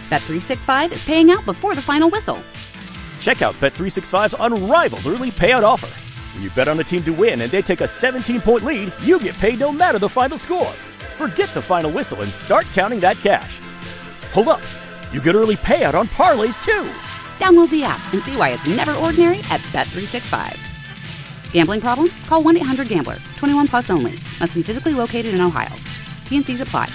Bet365 is paying out before the final whistle. Check out Bet365's unrivaled early payout offer. When you bet on a team to win and they take a 17-point lead, you get paid no matter the final score. Forget the final whistle and start counting that cash. Hold up. You get early payout on parlays, too. Download the app and see why it's never ordinary at Bet365. Gambling problem? Call 1-800-GAMBLER. 21 plus only. Must be physically located in Ohio. T&Cs apply.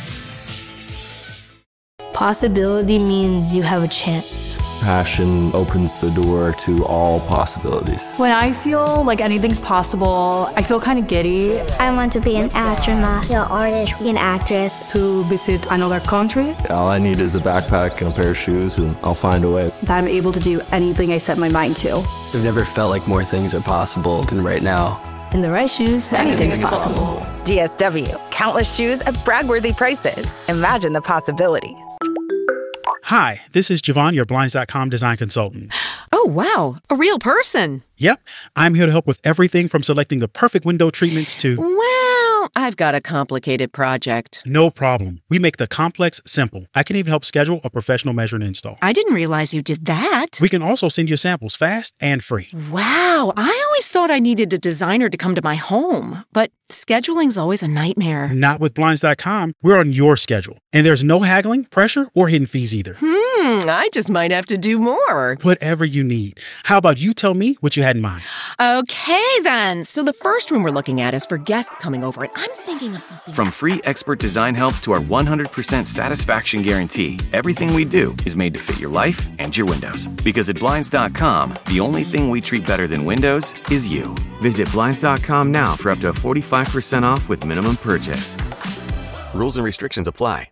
Possibility means you have a chance. Passion opens the door to all possibilities. When I feel like anything's possible, I feel kind of giddy. I want to be an astronaut, an artist, an actress. To visit another country. All I need is a backpack and a pair of shoes, and I'll find a way. That I'm able to do anything I set my mind to. I've never felt like more things are possible than right now. In the right shoes, anything's possible. DSW, countless shoes at brag-worthy prices. Imagine the possibilities. Hi, this is Javon, your Blinds.com design consultant. Oh, wow. A real person. Yep. I'm here to help with everything from selecting the perfect window treatments to... Well, I've got a complicated project. No problem. We make the complex simple. I can even help schedule a professional measure and install. I didn't realize you did that. We can also send you samples fast and free. Wow. I always thought I needed a designer to come to my home, but scheduling's always a nightmare. Not with Blinds.com. We're on your schedule. And there's no haggling, pressure, or hidden fees either. I just might have to do more. Whatever you need. How about you tell me what you had in mind? Okay, then. So the first room we're looking at is for guests coming over, and I'm thinking of something. From free expert design help to our 100% satisfaction guarantee, everything we do is made to fit your life and your windows. Because at Blinds.com, the only thing we treat better than windows is you. Visit Blinds.com now for up to 45% off with minimum purchase. Rules and restrictions apply.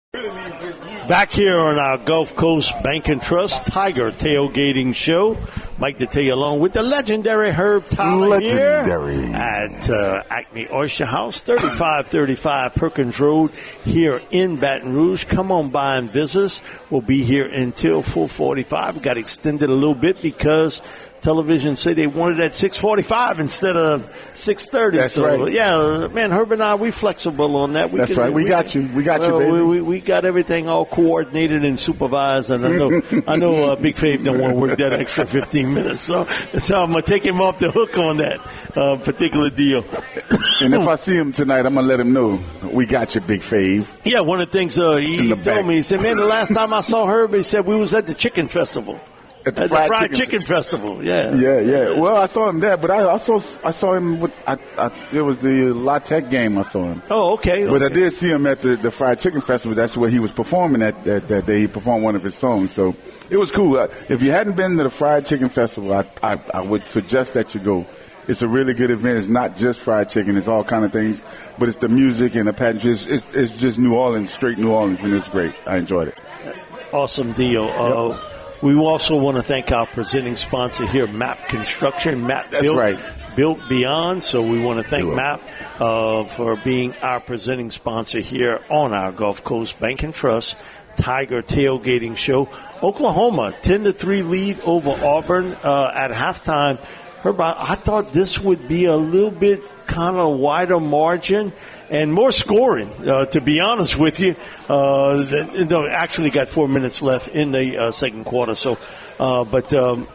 Back here on our Gulf Coast Bank and Trust Tiger Tailgating Show. Like to tell you along with the legendary Herb Tyler here at Acme Oyster House, 3535 Perkins Road here in Baton Rouge. Come on by and visit us. We'll be here until 4:45. Got extended a little bit because television said they wanted at 6:45 instead of 6:30. That's so, right. Yeah, man, Herb and I, we flexible on that. That's right. We got you. We got you, baby. We got everything all coordinated and supervised. And I know Big Fave don't want to work that extra 15 minutes. So I'm going to take him off the hook on that particular deal. And if I see him tonight, I'm going to let him know we got you, Big Fave. Yeah, one of the things he told me, he said, man, the last time I saw Herb, he said we was at the chicken festival. At the fried chicken festival, yeah. Yeah. Well, I saw him there, but I saw him with it was the La Tech game. I saw him. Oh, okay. But I did see him at the fried chicken festival. That's where he was performing that day. He performed one of his songs, so it was cool. If you hadn't been to the fried chicken festival, I would suggest that you go. It's a really good event. It's not just fried chicken. It's all kind of things, but it's the music and the pageants. It's just New Orleans, straight New Orleans, and it's great. I enjoyed it. Awesome deal. Yep. We also want to thank our presenting sponsor here, MAP Construction. MAP Built Beyond. So we want to thank MAP for being our presenting sponsor here on our Gulf Coast Bank and Trust Tiger Tailgating Show. Oklahoma, 10-3 lead over Auburn at halftime. Herb, I thought this would be a little bit kind of wider margin and more scoring, to be honest with you. Actually got 4 minutes left in the second quarter. So, I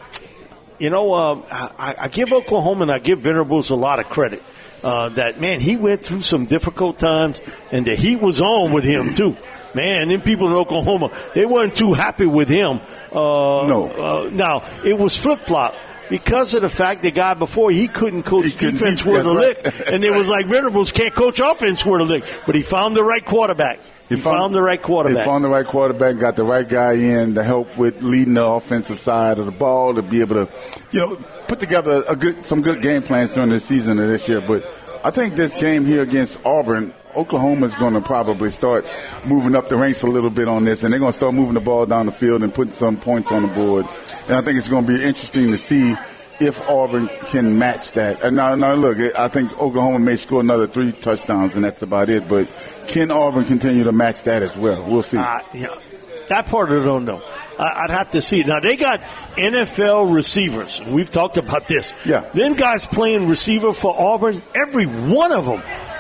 give Oklahoma and I give Venables a lot of credit. That, man, he went through some difficult times, and the heat was on with him, too. Man, them people in Oklahoma, they weren't too happy with him. Now, it was flip-flop. Because of the fact the guy before, he couldn't coach defense worth a lick. And it was like Venables can't coach offense worth a lick. But he found the right quarterback. He found the right quarterback. He found the right quarterback, got the right guy in to help with leading the offensive side of the ball, to be able to, put together some good game plans during the season of this year. But I think this game here against Auburn, Oklahoma's going to probably start moving up the ranks a little bit on this, and they're going to start moving the ball down the field and putting some points on the board. And I think it's going to be interesting to see if Auburn can match that. And now look, I think Oklahoma may score another 3 touchdowns, and that's about it. But can Auburn continue to match that as well? We'll see. That part I don't know. I'd have to see. Now, they got NFL receivers. We've talked about this. Yeah. Them guys playing receiver for Auburn, every one of them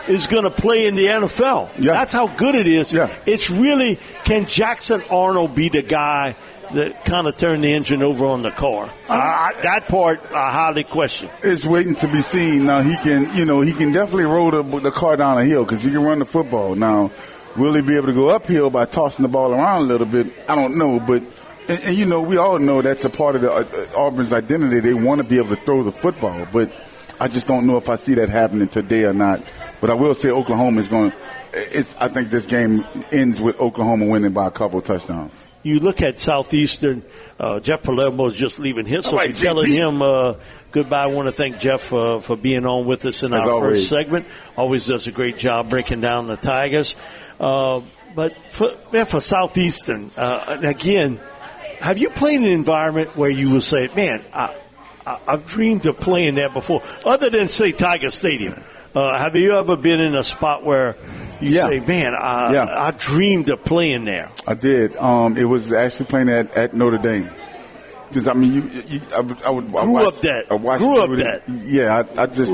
is going to play in the NFL. Yeah. That's how good it is. Yeah. It's really, can Jackson Arnold be the guy that kind of turned the engine over on the car? That part I highly question. It's waiting to be seen. Now he can definitely roll the car down a hill because he can run the football. Now, will he be able to go uphill by tossing the ball around a little bit? I don't know, but and we all know that's a part of the Auburn's identity. They want to be able to throw the football, but I just don't know if I see that happening today or not. But I will say Oklahoma is going to. I think this game ends with Oklahoma winning by a couple of touchdowns. You look at Southeastern, Jeff Palermo is just leaving here, so we're telling him goodbye. I want to thank Jeff for being on with us in our first segment. Always does a great job breaking down the Tigers. But for Southeastern, again, have you played in an environment where you will say, man, I've dreamed of playing there before, other than, say, Tiger Stadium? Have you ever been in a spot where you say, man, I dreamed of playing there? I did. It was actually playing at Notre Dame. Because, I mean, I grew up that. Yeah, I just,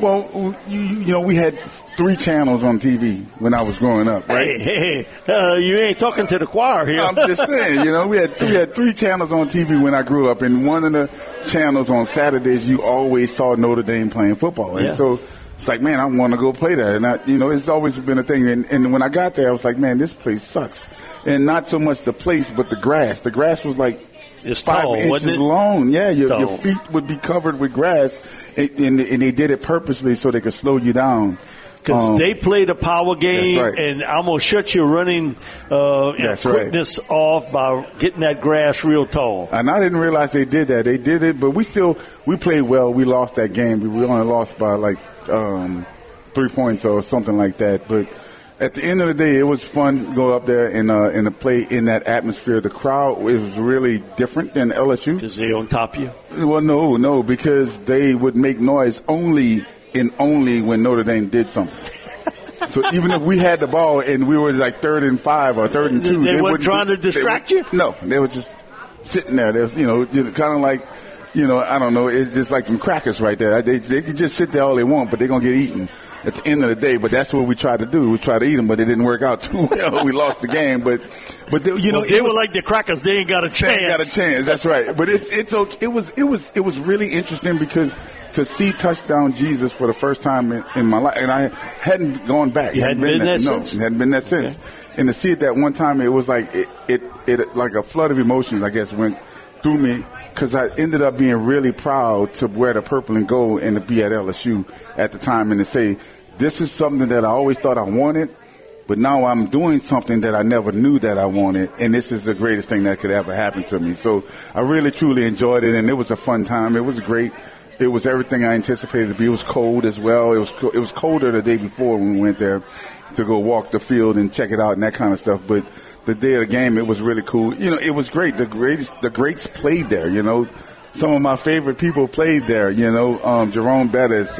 we had 3 channels on TV when I was growing up, right? Hey, you ain't talking to the choir here. I'm just saying, we had 3 channels on TV when I grew up, and one of the channels on Saturdays, you always saw Notre Dame playing football. And so it's like, man, I want to go play there. And, it's always been a thing. And when I got there, I was like, man, this place sucks. And not so much the place, but the grass. The grass was like, it's 5 tall, inches long. Yeah, your feet would be covered with grass, and they did it purposely so they could slow you down. Because they played a power game, and almost shut your running quickness off by getting that grass real tall. And I didn't realize they did that. They did it, but we played well. We lost that game. We only lost by like 3 points or something like that. But at the end of the day, it was fun to go up there and to play in that atmosphere. The crowd was really different than LSU. Because they on top of you? Well, no, because they would make noise only when Notre Dame did something. So even if we had the ball and we were like 3rd and 5 or 3rd and 2, they weren't trying to distract you? No, they were just sitting there. They was, kind of like, I don't know. It's just like them crackers right there. They could just sit there all they want, but they're gonna get eaten at the end of the day. But that's what we tried to do. We tried to eat them, but it didn't work out too well. We lost the game, but they were like the crackers. They ain't got a chance. They ain't got a chance. That's right. But it's okay. It was really interesting because to see touchdown Jesus for the first time in my life, and I hadn't gone back. You hadn't been there since? No, hadn't been there since. Okay. And to see it that one time, it was like it like a flood of emotions, I guess, went through me. Because I ended up being really proud to wear the purple and gold and to be at LSU at the time and to say, this is something that I always thought I wanted, but now I'm doing something that I never knew that I wanted, and this is the greatest thing that could ever happen to me. So I really, truly enjoyed it, and it was a fun time. It was great. It was everything I anticipated it to be. It was cold as well. It was colder the day before when we went there to go walk the field and check it out and that kind of stuff. But the day of the game, it was really cool. It was great. The greats played there. Some of my favorite people played there. Jerome Bettis,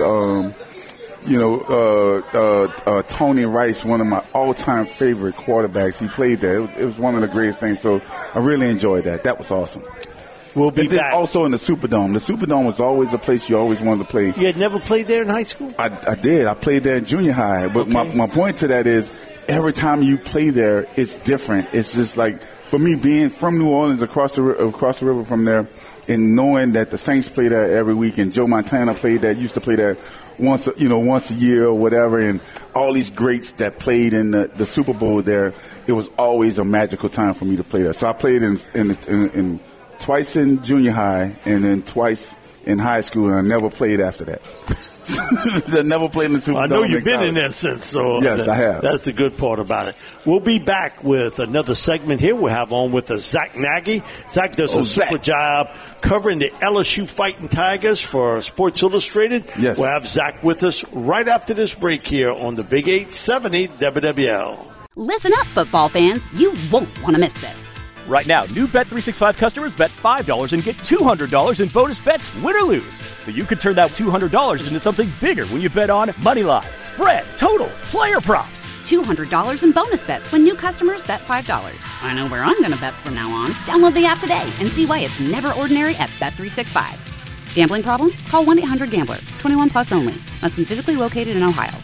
Tony Rice, one of my all-time favorite quarterbacks. He played there. It was one of the greatest things. So I really enjoyed that. That was awesome. We'll be back. Also in the Superdome. The Superdome was always a place you always wanted to play. You had never played there in high school? I did. I played there in junior high. But my point to that is every time you play there, it's different. It's just like, for me, being from New Orleans, across the river from there, and knowing that the Saints play there every week, and Joe Montana used to play there once a year or whatever, and all these greats that played in the Super Bowl there, it was always a magical time for me to play there. So I played in twice in junior high and then twice in high school, and I never played after that. I never played in the Super Bowl. I know you've been in there since, so yes, I have. That's the good part about it. We'll be back with another segment here. We'll have on with Zach Nagy. Zach does a super job covering the LSU Fighting Tigers for Sports Illustrated. Yes. We'll have Zach with us right after this break here on the Big 870 WWL. Listen up, football fans. You won't want to miss this. Right now, new Bet365 customers bet $5 and get $200 in bonus bets, win or lose. So you could turn that $200 into something bigger when you bet on money line, spread, totals, player props. $200 in bonus bets when new customers bet $5. I know where I'm going to bet from now on. Download the app today and see why it's never ordinary at Bet365. Gambling problem? Call 1-800-GAMBLER. 21 plus only. Must be physically located in Ohio.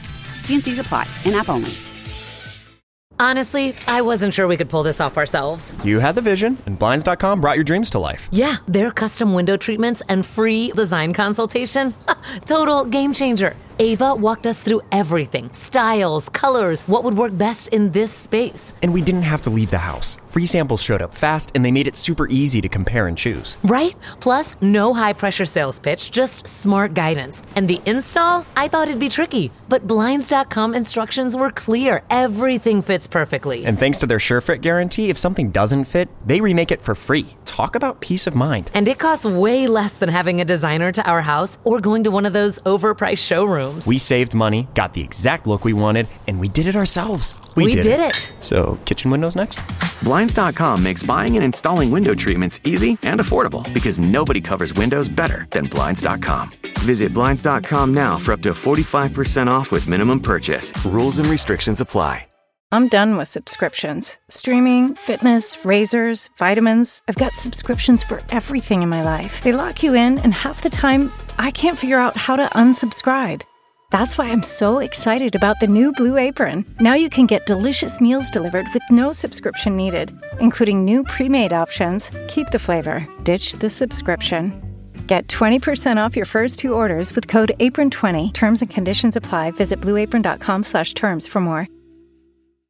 T&Cs apply. In-app only. Honestly, I wasn't sure we could pull this off ourselves. You had the vision, and Blinds.com brought your dreams to life. Yeah, their custom window treatments and free design consultation. Total game changer. Ava walked us through everything. Styles, colors, what would work best in this space. And we didn't have to leave the house. Free samples showed up fast, and they made it super easy to compare and choose. Right? Plus, no high-pressure sales pitch, just smart guidance. And the install? I thought it'd be tricky, but Blinds.com instructions were clear. Everything fits perfectly. And thanks to their SureFit guarantee, if something doesn't fit, they remake it for free. Talk about peace of mind. And it costs way less than having a designer to our house or going to one of those overpriced showrooms. We saved money, got the exact look we wanted, and we did it ourselves. We did it. So, kitchen windows next? Blinds.com makes buying and installing window treatments easy and affordable because nobody covers windows better than Blinds.com. Visit Blinds.com now for up to 45% off with minimum purchase. Rules and restrictions apply. I'm done with subscriptions. Streaming, fitness, razors, vitamins. I've got subscriptions for everything in my life. They lock you in, and half the time, I can't figure out how to unsubscribe. That's why I'm so excited about the new Blue Apron. Now you can get delicious meals delivered with no subscription needed, including new pre-made options. Keep the flavor, ditch the subscription. Get 20% off your first 2 orders with code APRON20. Terms and conditions apply. Visit blueapron.com/terms for more.